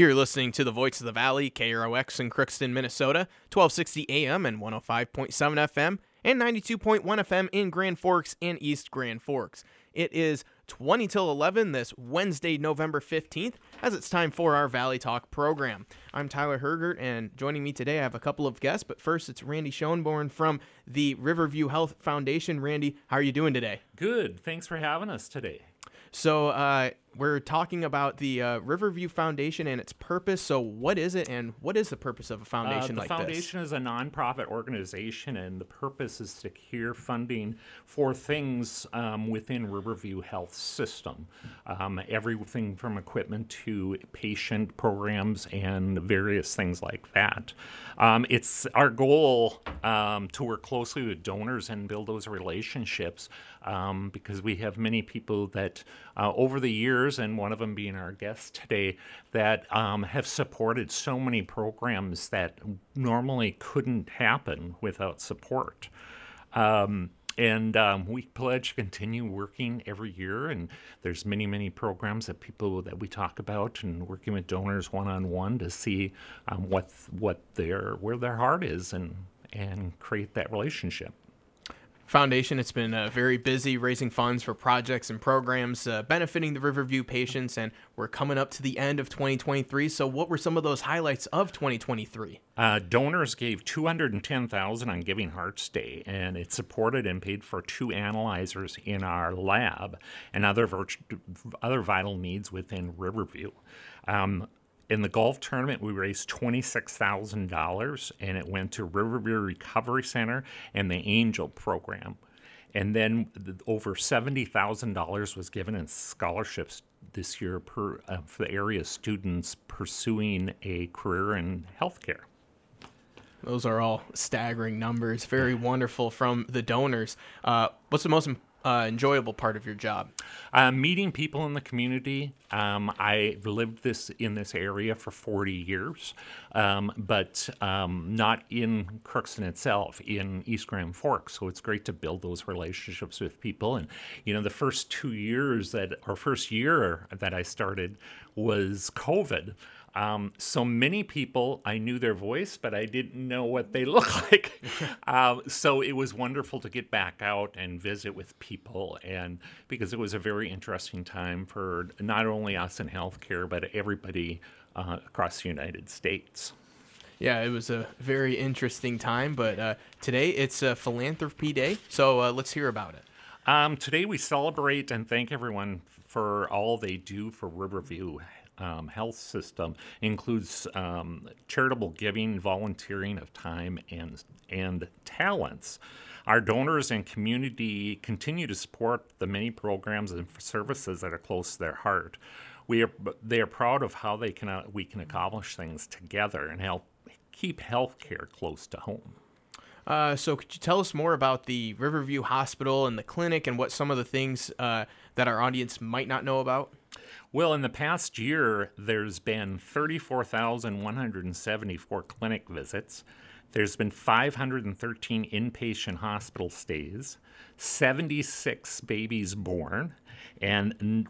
You're listening to the Voice of the Valley, KROX in Crookston, Minnesota, 1260 AM and 105.7 FM, and 92.1 FM in Grand Forks and East Grand Forks. It is 20 till 11 this Wednesday, November 15th, as it's time for our Valley Talk program. I'm Tyler Hergert, and joining me today I have a couple of guests, but first it's Randy Schoenborn from the Riverview Health Foundation. Randy, how are you doing today? Good. Thanks for having us today. So we're talking about the Riverview Foundation and its purpose. So what is it, and what is the purpose of a foundation like this? The foundation is a nonprofit organization, and the purpose is to secure funding for things within Riverview Health System. Everything from equipment to patient programs and various things like that. It's our goal to work closely with donors and build those relationships because we have many people that over the years, and one of them being our guest today, that have supported so many programs that normally couldn't happen without support. And we pledge to continue working every year, and there's many programs that we talk about, and working with donors one-on-one to see where their heart is and create that relationship. Foundation, it's been very busy raising funds for projects and programs benefiting the Riverview patients, and we're coming up to the end of 2023. So what were some of those highlights of 2023? Donors gave $210,000 on Giving Hearts Day, and it supported and paid for 2 analyzers in our lab and other vital needs within Riverview. In the golf tournament, we raised $26,000, and it went to Riverview Recovery Center and the Angel Program. And then over $70,000 was given in scholarships this year for the area students pursuing a career in healthcare. Those are all staggering numbers. Very wonderful from the donors. What's the most enjoyable part of your job? Meeting people in the community. I lived in this area for 40 years, but not in Crookston itself, in East Grand Forks. So it's great to build those relationships with people. And, the first year that I started was COVID. So many people, I knew their voice, but I didn't know what they look like. So it was wonderful to get back out and visit with people, and because it was a very interesting time for not only us in healthcare, but everybody across the United States. Yeah, it was a very interesting time, but today it's a Philanthropy Day, so let's hear about it. Today we celebrate and thank everyone for all they do for Riverview Health System. Includes charitable giving, volunteering of time, and talents. Our donors and community continue to support the many programs and services that are close to their heart. They are proud of how we can accomplish things together and help keep healthcare close to home. So could you tell us more about the Riverview Hospital and the clinic, and what some of the things that our audience might not know about? Well, in the past year, there's been 34,174 clinic visits. There's been 513 inpatient hospital stays, 76 babies born, and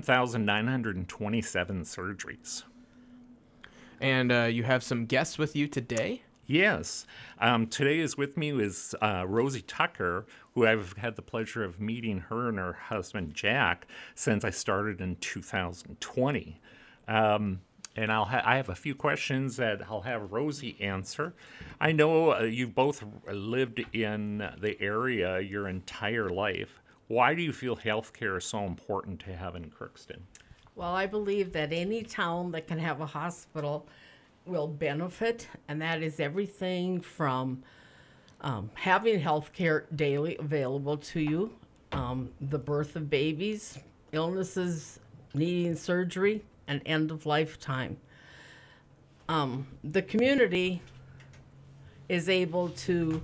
1,927 surgeries. And you have some guests with you today? Yes. Today with me is Rosie Tucker, who I've had the pleasure of meeting her and her husband, Jack, since I started in 2020. And I have a few questions that I'll have Rosie answer. I know you've both lived in the area your entire life. Why do you feel healthcare is so important to have in Crookston? Well, I believe that any town that can have a hospital will benefit, and that is everything from having health care daily available to you, the birth of babies, illnesses needing surgery, and end of lifetime. The community is able to,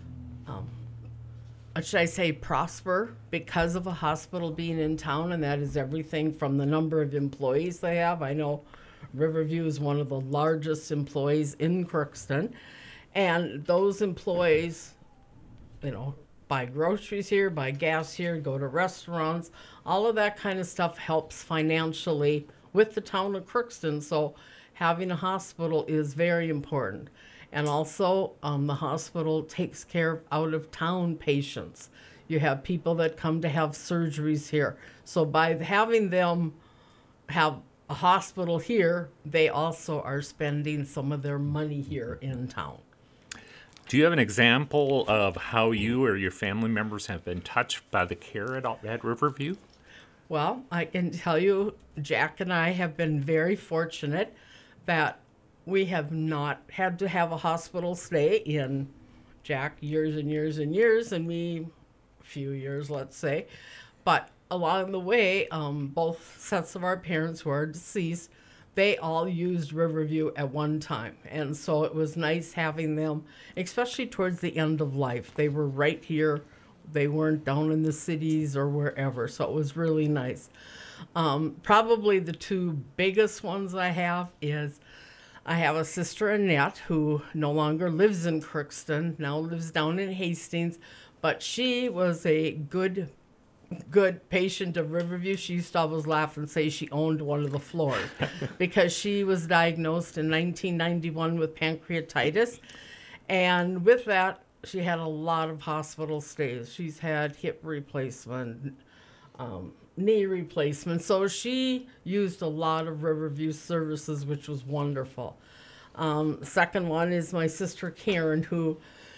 prosper because of a hospital being in town, and that is everything from the number of employees they have. I know Riverview is one of the largest employees in Crookston, and those employees, buy groceries here, buy gas here, go to restaurants. All of that kind of stuff helps financially with the town of Crookston. So having a hospital is very important. And also, the hospital takes care of out-of-town patients. You have people that come to have surgeries here. So by having them have a hospital here, they also are spending some of their money here in town. Do you have an example of how you or your family members have been touched by the care at Riverview? Well, I can tell you, Jack and I have been very fortunate that we have not had to have a hospital stay in Jack years and years and years, and me a few years, let's say. But along the way, both sets of our parents who are deceased, they all used Riverview at one time. And so it was nice having them, especially towards the end of life. They were right here. They weren't down in the cities or wherever. So it was really nice. Probably the two biggest ones I have is I have a sister, Annette, who no longer lives in Crookston, now lives down in Hastings. But she was a good patient of Riverview. She used to always laugh and say she owned one of the floors because she was diagnosed in 1991 with pancreatitis. And with that, she had a lot of hospital stays. She's had hip replacement, knee replacement. So she used a lot of Riverview services, which was wonderful. Second one is my sister Karen, who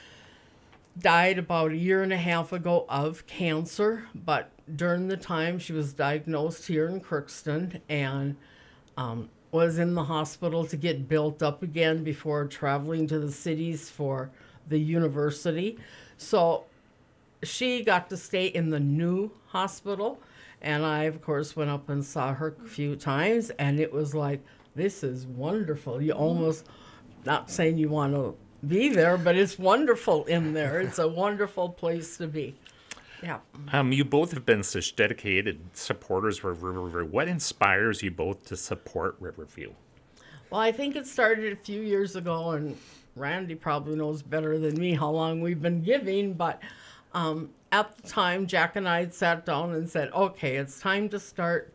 died about a year and a half ago of cancer, but during the time she was diagnosed here in Crookston and was in the hospital to get built up again before traveling to the cities for the university. So she got to stay in the new hospital, and I, of course, went up and saw her a few times, and it was like, this is wonderful. You almost, not saying you want to be there, but it's wonderful in there. It's a wonderful place to be. Yeah. You both have been such dedicated supporters of Riverview. What inspires you both to support Riverview? Well, I think it started a few years ago, and Randy probably knows better than me how long we've been giving, but at the time, Jack and I had sat down and said, okay, it's time to start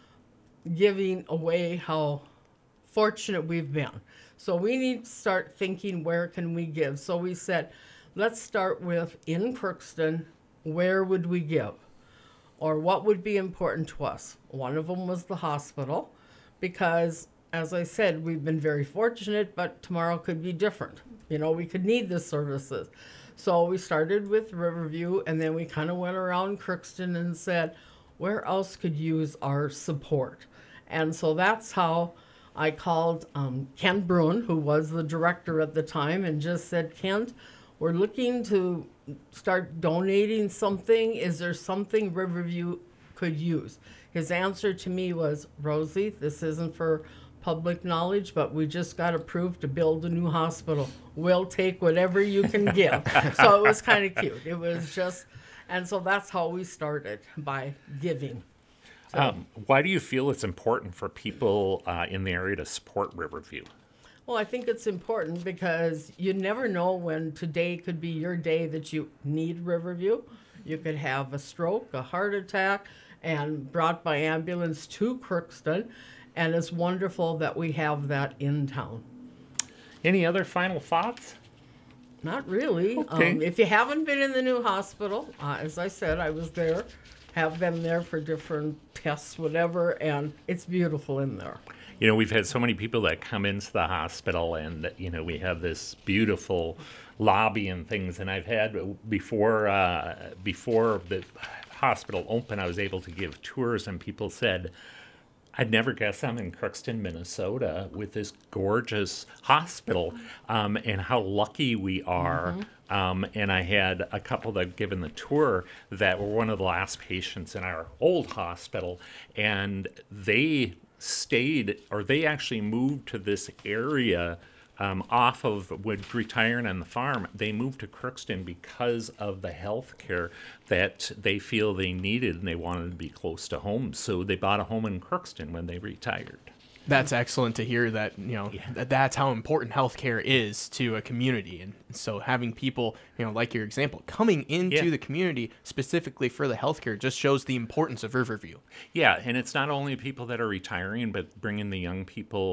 giving away how fortunate we've been. So we need to start thinking, where can we give? So we said, let's start with, in Crookston, where would we give? Or what would be important to us? One of them was the hospital, because, as I said, we've been very fortunate, but tomorrow could be different. You know, we could need the services. So we started with Riverview, and then we kind of went around Crookston and said, where else could use our support? And so that's how I called Kent Bruin, who was the director at the time, and just said, Kent, we're looking to start donating something. Is there something Riverview could use? His answer to me was, Rosie, this isn't for public knowledge, but we just got approved to build a new hospital. We'll take whatever you can give. So it was kind of cute. It was just, and so that's how we started, by giving. Why do you feel it's important for people in the area to support Riverview? Well, I think it's important because you never know when today could be your day that you need Riverview. You could have a stroke, a heart attack, and brought by ambulance to Crookston. And it's wonderful that we have that in town. Any other final thoughts? Not really. Okay. If you haven't been in the new hospital, as I said, I was there, have been there for different tests, whatever, and it's beautiful in there. You know, we've had so many people that come into the hospital, and, you know, we have this beautiful lobby and things. And I've had, before the hospital opened, I was able to give tours, and people said, I'd never guess I'm in Crookston, Minnesota, with this gorgeous hospital, and how lucky we are. And I had a couple that given the tour that were one of the last patients in our old hospital, and they stayed, or they actually moved to this area off of with retiring on the farm. They moved to Crookston because of the health care that they feel they needed, and they wanted to be close to home. So they bought a home in Crookston when they retired. That's excellent to hear that, you know, that's how important healthcare is to a community. And so having people, you know, like your example, coming into the community specifically for the healthcare just shows the importance of Riverview. Yeah, and it's not only people that are retiring, but bringing the young people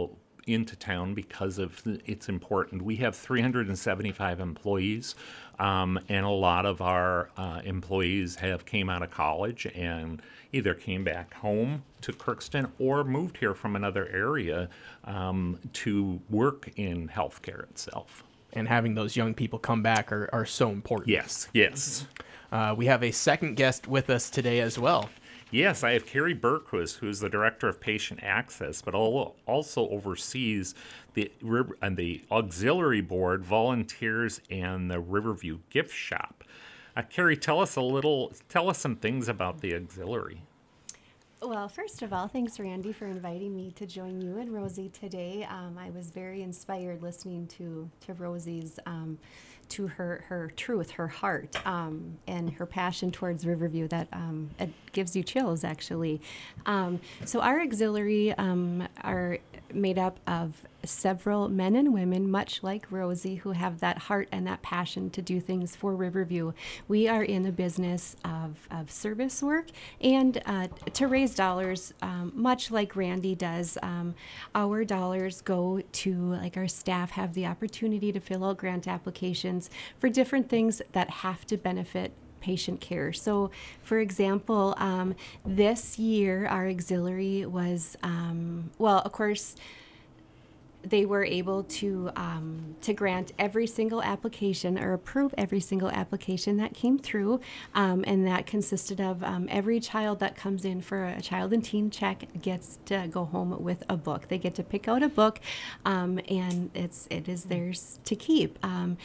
into town because of it's important. We have 375 employees, and a lot of our employees have came out of college and either came back home to Crookston or moved here from another area to work in healthcare itself. And having those young people come back are so important. Yes, yes. We have a second guest with us today as well. Yes, I have Carrie Berquist, who's the Director of Patient Access, but also oversees the Auxiliary Board, Volunteers, and the Riverview Gift Shop. Carrie, tell us some things about the Auxiliary. Well, first of all, thanks, Randy, for inviting me to join you and Rosie today. I was very inspired listening to Rosie's, to her truth, her heart, and her passion towards Riverview. That it gives you chills, actually. So our auxiliary are made up of several men and women, much like Rosie, who have that heart and that passion to do things for Riverview. We are in a business of service work and to raise dollars, much like Randy does. Our dollars go to, like, our staff have the opportunity to fill out grant applications for different things that have to benefit patient care. So, for example, this year our auxiliary was, well, of course, they were able to grant every single application or approve every single application that came through, and that consisted of every child that comes in for a child and teen check gets to go home with a book. They get to pick out a book, and it is theirs to keep.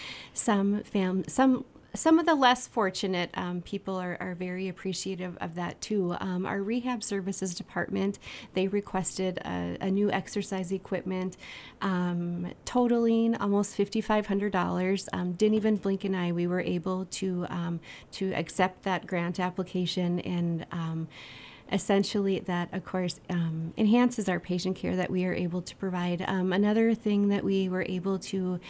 Some of the less fortunate people are very appreciative of that too. Our rehab services department, they requested a new exercise equipment, totaling almost $5,500. Didn't even blink an eye. We were able to accept that grant application, and essentially that, of course, enhances our patient care that we are able to provide. Another thing that we were able to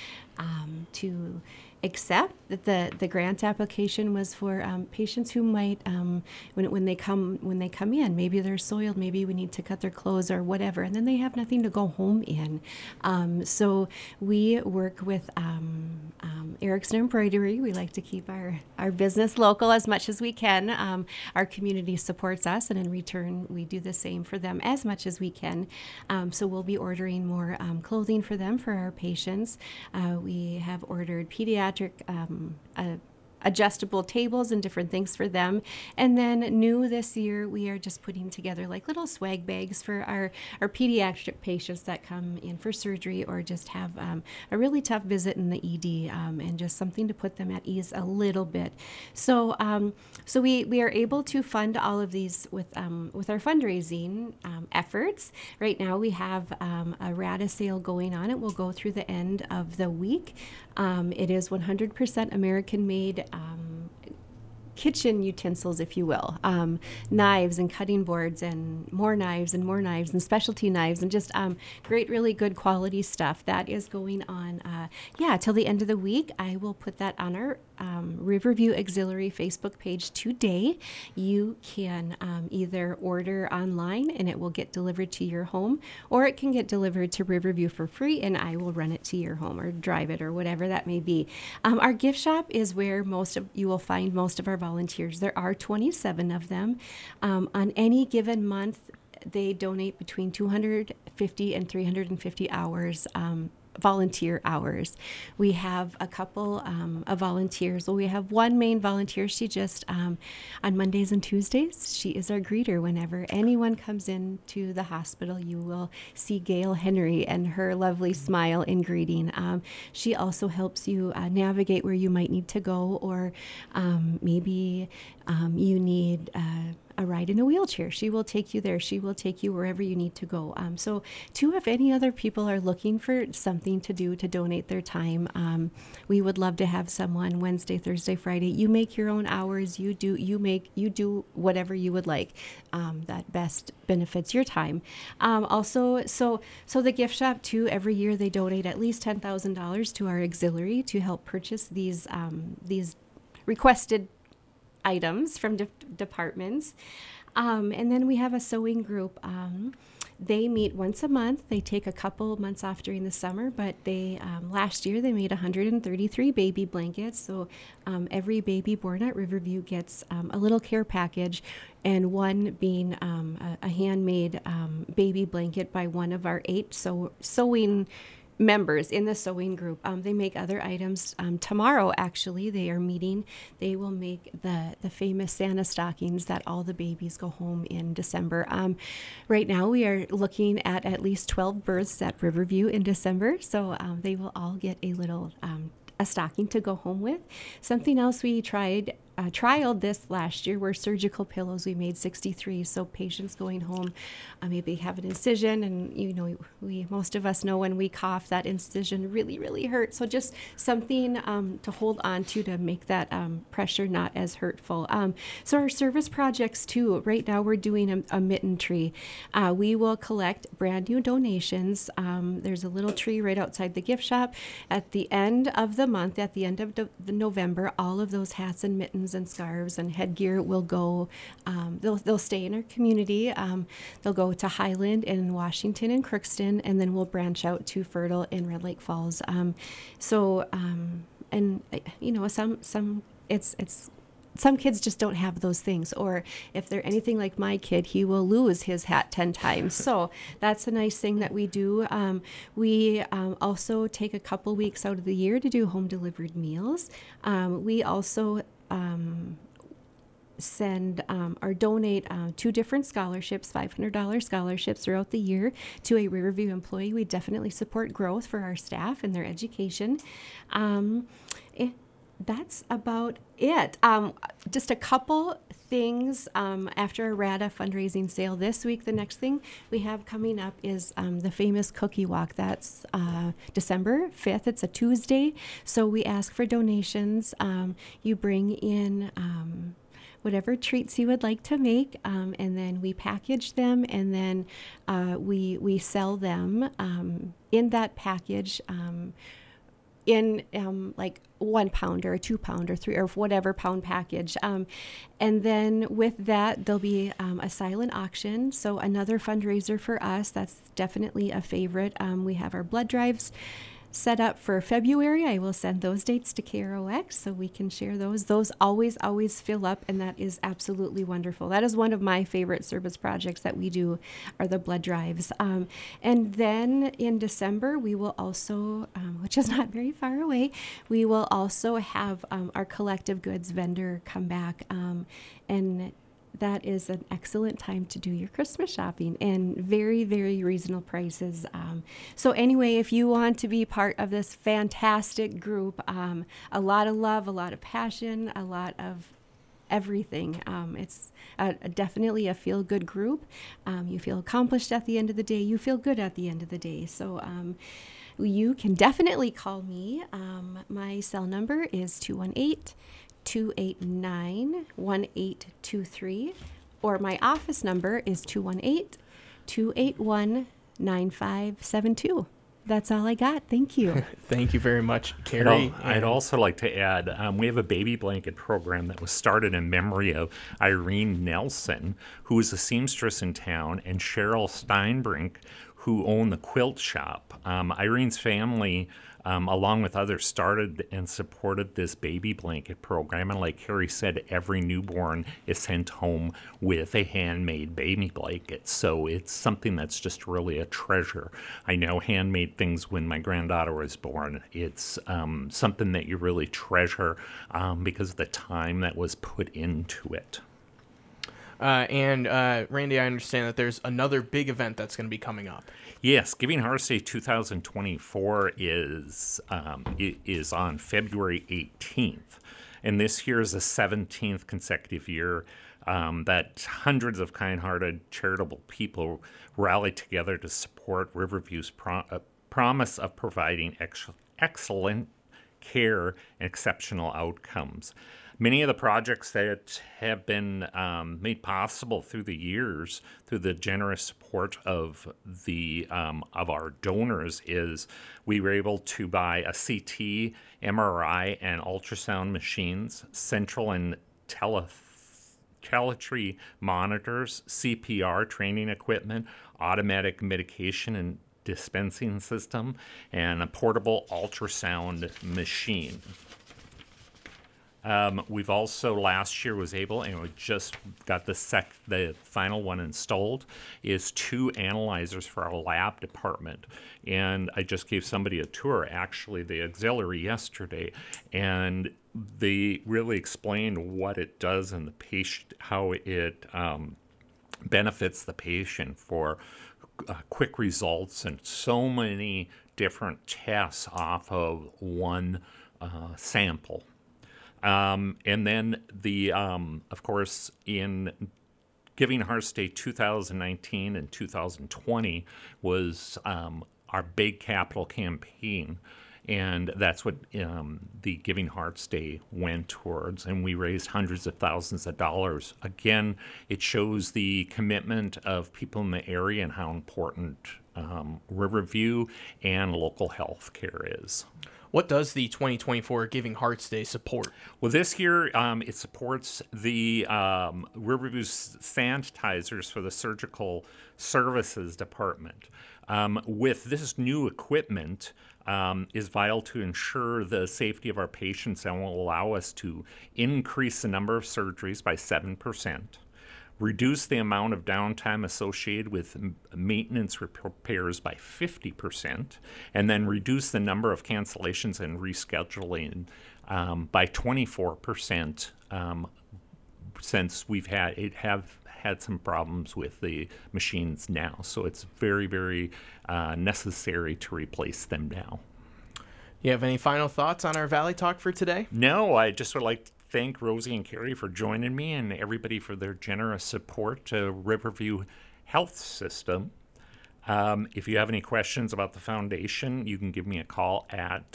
accept that the grant application was for patients who might when they come in, maybe they're soiled, maybe we need to cut their clothes or whatever, and then they have nothing to go home in. So we work with Erickson Embroidery. We like to keep our business local as much as we can. Our community supports us, and in return we do the same for them as much as we can. So we'll be ordering more clothing for them, for our patients. We have ordered pediatric adjustable tables and different things for them. And then new this year, we are just putting together like little swag bags for our pediatric patients that come in for surgery or just have a really tough visit in the ED, and just something to put them at ease a little bit. So we are able to fund all of these with our fundraising efforts. Right now we have a RADA sale going on. It will go through the end of the week. It is 100% American-made kitchen utensils, if you will, knives and cutting boards and more knives and specialty knives and just great, really good quality stuff. That is going on, till the end of the week. I will put that on our Riverview Auxiliary Facebook page today. You can either order online and it will get delivered to your home, or it can get delivered to Riverview for free and I will run it to your home or drive it or whatever that may be. Our gift shop is where you will find most of our volunteers. There are 27 of them. On any given month, they donate between 250 and 350 hours, volunteer hours. We have a couple of volunteers. Well, we have one main volunteer. She just, on Mondays and Tuesdays, she is our greeter. Whenever anyone comes into the hospital, you will see Gail Henry and her lovely smile in greeting. She also helps you navigate where you might need to go, or maybe you need a ride in a wheelchair. She will take you there. She will take you wherever you need to go. So too, if any other people are looking for something to do to donate their time, we would love to have someone Wednesday, Thursday, Friday. You make your own hours. You do whatever you would like that best benefits your time. Also, so the gift shop too, every year they donate at least $10,000 to our auxiliary to help purchase these requested items from departments. And then we have a sewing group. They meet once a month. They take a couple months off during the summer, but they last year they made 133 baby blankets. So every baby born at Riverview gets a little care package, and one being a handmade baby blanket by one of our 8 sewing members in the sewing group. They make other items. Tomorrow, actually, they are meeting. They will make the famous Santa stockings that all the babies go home in December. Right now, we are looking at least 12 births at Riverview in December, so they will all get a little a stocking to go home with. Something else we trialed this last year were surgical pillows. We made 63, so patients going home maybe have an incision, and most of us know when we cough that incision really hurts. So just something to hold on to make that pressure not as hurtful. So our service projects too. Right now we're doing a mitten tree. We will collect brand new donations. There's a little tree right outside the gift shop. At the end of the month, at the end of the November, all of those hats and mittens and scarves and headgear will go. They'll stay in our community. They'll go to Highland and Washington and Crookston, and then we'll branch out to Fertile and Red Lake Falls. Some kids just don't have those things, or if they're anything like my kid, he will lose his hat 10 times. So that's a nice thing that we do. We also take a couple weeks out of the year to do home delivered meals. We also send or donate 2 different scholarships, $500 scholarships throughout the year to a Riverview employee. We definitely support growth for our staff and their education. That's about it. Just a couple things after our RADA fundraising sale this week. The next thing we have coming up is the famous cookie walk. That's December 5th. It's a Tuesday. So we ask for donations. You bring in whatever treats you would like to make, and then we package them, and then we sell them in that package in like 1 pound or a 2 pound or 3 or whatever pound package. And then with that, there'll be a silent auction. So another fundraiser for us. That's definitely a favorite. We have our blood drives set up for February. I will send those dates to KROX so we can share those. Those always fill up, and that is absolutely wonderful. That is one of my favorite service projects that we do, are the blood drives. And then in December, we will also, which is not very far away, we will also have our collective goods vendor come back, and that is an excellent time to do your Christmas shopping, and very reasonable prices. So anyway, if you want to be part of this fantastic group, a lot of love, a lot of passion, a lot of everything. It's definitely a feel-good group. You feel accomplished at the end of the day. You feel good at the end of the day. So you can definitely call me. My cell number is 218-289-1823, or my office number is 218-281-9572. That's all I got. Thank you. Thank you very much, Carrie. I'd also like to add, we have a baby blanket program that was started in memory of Irene Nelson, who is a seamstress in town, and Cheryl Steinbrink, who owned the quilt shop. Irene's family, along with others, started and supported this baby blanket program. And like Carrie said, every newborn is sent home with a handmade baby blanket. So it's something that's just really a treasure. I know handmade things when my granddaughter was born. It's something that you really treasure because of the time that was put into it. And Randy, I understand that there's another big event that's going to be coming up. Yes, Giving Hearts Day 2024 is on February 18th. And this year is the 17th consecutive year that hundreds of kind-hearted, charitable people rallied together to support Riverview's promise of providing excellent care and exceptional outcomes. Many of the projects that have been made possible through the years, through the generous support of our donors, is we were able to buy a CT, MRI, and ultrasound machines, central and telemetry monitors, CPR training equipment, automatic medication and dispensing system, and a portable ultrasound machine. We've also last year was able, and we just got the final one installed, is 2 analyzers for our lab department. And I just gave somebody a tour, actually, the auxiliary yesterday, and they really explained what it does and the patient, how it benefits the patient for quick results and so many different tests off of one sample. And then of course, in Giving Hearts Day 2019 and 2020 was our big capital campaign. And that's what the Giving Hearts Day went towards. And we raised hundreds of thousands of dollars. Again, it shows the commitment of people in the area and how important Riverview and local health care is. What does the 2024 Giving Hearts Day support? Well, this year it supports the Riverview's sanitizers for the surgical services department. With this new equipment, is vital to ensure the safety of our patients and will allow us to increase the number of surgeries by 7%. Reduce the amount of downtime associated with maintenance repairs by 50%, and then reduce the number of cancellations and rescheduling by 24%, since we've had some problems with the machines now. So it's very, very necessary to replace them now. You have any final thoughts on our Valley Talk for today? No, I just would like to thank Rosie and Carrie for joining me and everybody for their generous support to Riverview Health System. If you have any questions about the foundation, you can give me a call at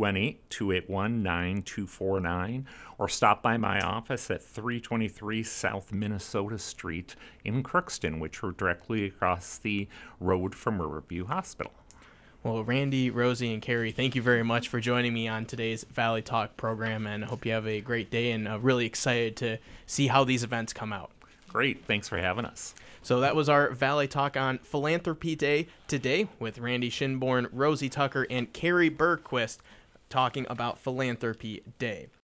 218-281-9249 or stop by my office at 323 South Minnesota Street in Crookston, which are directly across the road from Riverview Hospital. Well, Randy, Rosie, and Carrie, thank you very much for joining me on today's Valley Talk program, and I hope you have a great day and really excited to see how these events come out. Great. Thanks for having us. So that was our Valley Talk on Philanthropy Day today with Randy Shinborn, Rosie Tucker, and Carrie Bergquist talking about Philanthropy Day.